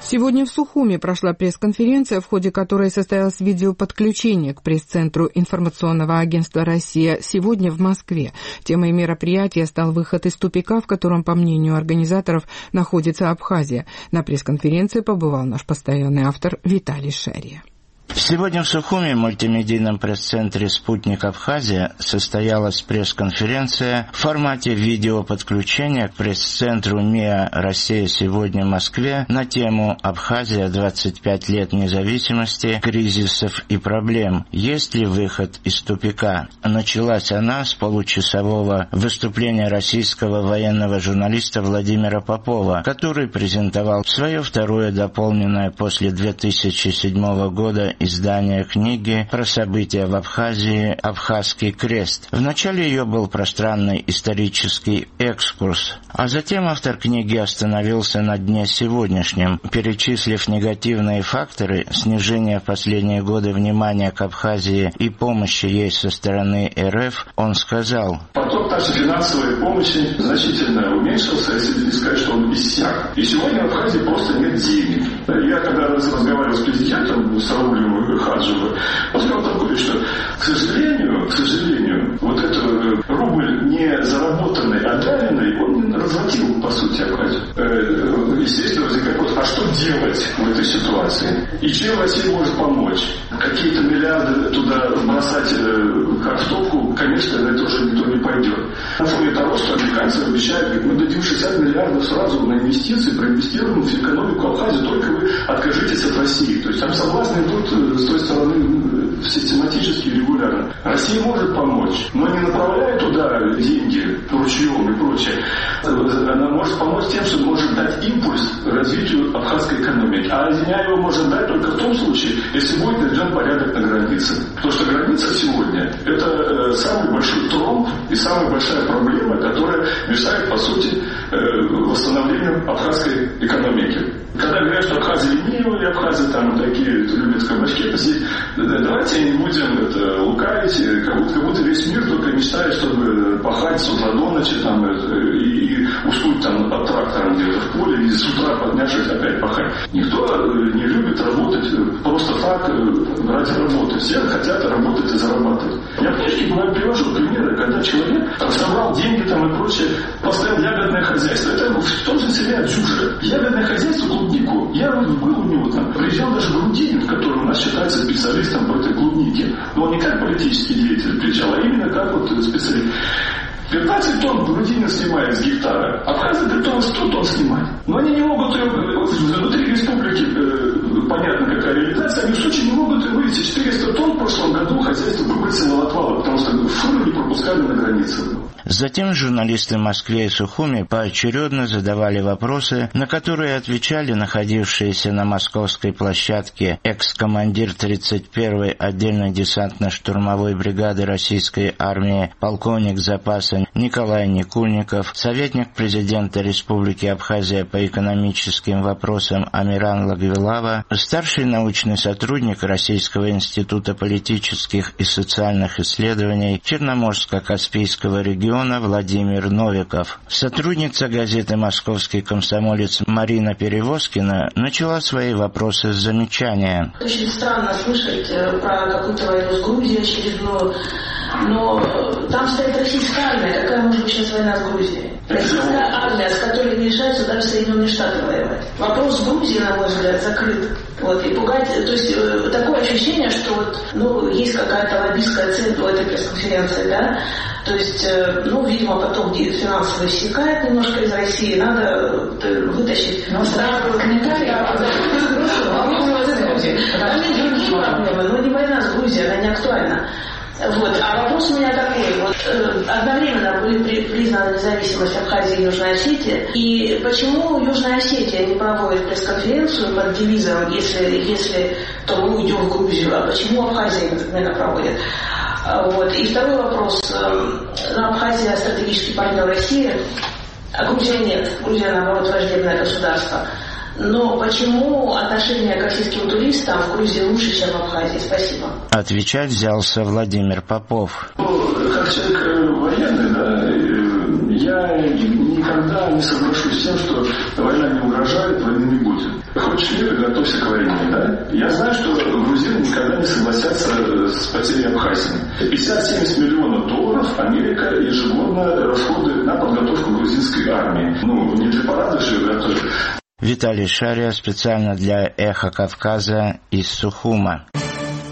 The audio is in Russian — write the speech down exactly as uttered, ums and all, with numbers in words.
Сегодня в Сухуми прошла пресс-конференция, в ходе которой состоялось видеоподключение к пресс-центру информационного агентства «Россия» сегодня в Москве. Темой мероприятия стал выход из тупика, в котором, по мнению организаторов, находится Абхазия. На пресс-конференции побывал наш постоянный автор Виталий Шария. Сегодня в Сухуми, мультимедийном пресс-центре «Спутник Абхазия», состоялась пресс-конференция в формате видеоподключения к пресс-центру МИА «Россия сегодня» в Москве на тему «Абхазия. двадцать пять лет независимости, кризисов и проблем. Есть ли выход из тупика?». Началась она с получасового выступления российского военного журналиста Владимира Попова, который презентовал свое второе дополненное после две тысячи седьмого года издание книги про события в Абхазии «Абхазский крест». В начале ее был пространный исторический экскурс, а затем автор книги остановился на дне сегодняшнем. Перечислив негативные факторы снижения в последние годы внимания к Абхазии и помощи ей со стороны РФ, он сказал: «Поток нашей финансовой помощи значительно уменьшился, если не сказать, что он иссяк. И сегодня в Абхазии просто нет денег». Я когда разговаривал с президентом, с Раулем Хаджевым, он сказал такое, что, к сожалению, к сожалению, вот этот рубль не заработанный, а даренный, он не развратил, по сути, Абхазию. Естественно, возникает вопрос, а что делать в этой ситуации? И чем Россия может помочь? Какие-то миллиарды туда бросать как в топку, конечно, на это уже никто не пойдет. На фоне того, что американцы обещают, говорят, мы дадим шестьдесят миллиардов сразу на инвестиции, проинвестируем в экономику Абхазии, только вы откажитесь от России. То есть там согласны идут с той стороны систематически и регулярно. Россия может помочь, но не направляя туда деньги ручьем и прочее. Она может помочь тем, что может дать импульс развитию абхазской экономики. А земля его может дать только в том случае, если будет наведен порядок на границе. Потому что граница сегодня – это самый большой тромб и самая большая проблема, которая мешает, по сути, восстановлению абхазской экономики. Когда говорят, что Абхазия ленивая, Абхазия там такие любят кабачки посидеть, давайте не будем это, лукавить, как будто, как будто весь мир только мечтает, чтобы пахать с утра до ночи там, и, и уснуть там под трактором где-то в поле, и с утра поднявшись опять пахать. Никто не любит работать просто так ради работы. Все хотят работать и зарабатывать. Я в книжке привожу примеры, когда человек собрал деньги там и прочее, поставил ягодное хозяйство. Это в том же селе Отжуже. Ягодное хозяйство клубнику. Я был у него там. Приезжал даже Грудинин, который у нас считается специалистом по этой клубнике. Но он не как политический деятель приезжал, а именно как вот специалист. пятнадцать тонн Грудинин снимает с гектара, а Абхазия готова сто тонн снимать. Но они не могут ее, внутри республики, э, понятно какая реализация, они в случае не могут вывести четыреста тонн в прошлом году хозяйство выбросило в отвалы, потому что фуры не пропускали на границу. Затем журналисты в Москве и Сухуми поочередно задавали вопросы, на которые отвечали находившиеся на московской площадке экс-командир тридцать первой отдельной десантно-штурмовой бригады российской армии, полковник запаса Николай Никульников, советник президента Республики Абхазия по экономическим вопросам Амиран Лагвилава, старший научный сотрудник Российского института политических и социальных исследований Черноморско-Каспийского региона Владимир Новиков. Сотрудница газеты «Московский комсомолец» Марина Перевозкина начала свои вопросы с замечания. Очень странно слышать про какую-то войну с Грузией очередную, но там стоит российская армия. Какая может быть сейчас война с Грузией? Российская армия, с которой не решаются даже Соединенные Штаты воевать. Вопрос с Грузией, на мой взгляд, закрыт. Вот, и пугать, то есть э, такое ощущение, что вот, ну, есть какая-то лоббистская цель у этой пресс-конференции, да, то есть, э, ну, видимо, потом финансово иссякает немножко из России, надо э, вытащить. Но сразу комментарий, а там есть другие проблемы, но не война с Грузией, она не актуальна. Вот. А вопрос у меня такой. Вот, э, одновременно были при, признаны независимость Абхазии и Южной Осетии. И почему Южная Осетия не проводит пресс-конференцию под девизом «Если, если то мы уйдем в Грузию», а почему Абхазия это проводит? Вот. И второй вопрос. На Абхазия стратегический партнер России, а Грузия нет. Грузия, наоборот, враждебное государство. Но почему отношение к российским туристам в Грузии лучше, чем в Абхазии? Спасибо. Отвечать взялся Владимир Попов. Ну, как человек военный, да, я никогда не соглашусь с тем, что война не угрожает, войны не будет. Хочешь готовься к войне, да? Я знаю, что грузины никогда не согласятся с потерей Абхазии. пятьдесят-семьдесят миллионов долларов Америка ежегодно расходует на подготовку грузинской армии. Ну, не для парада же ее готовят. Виталий Шария специально для «Эхо Кавказа» из Сухума.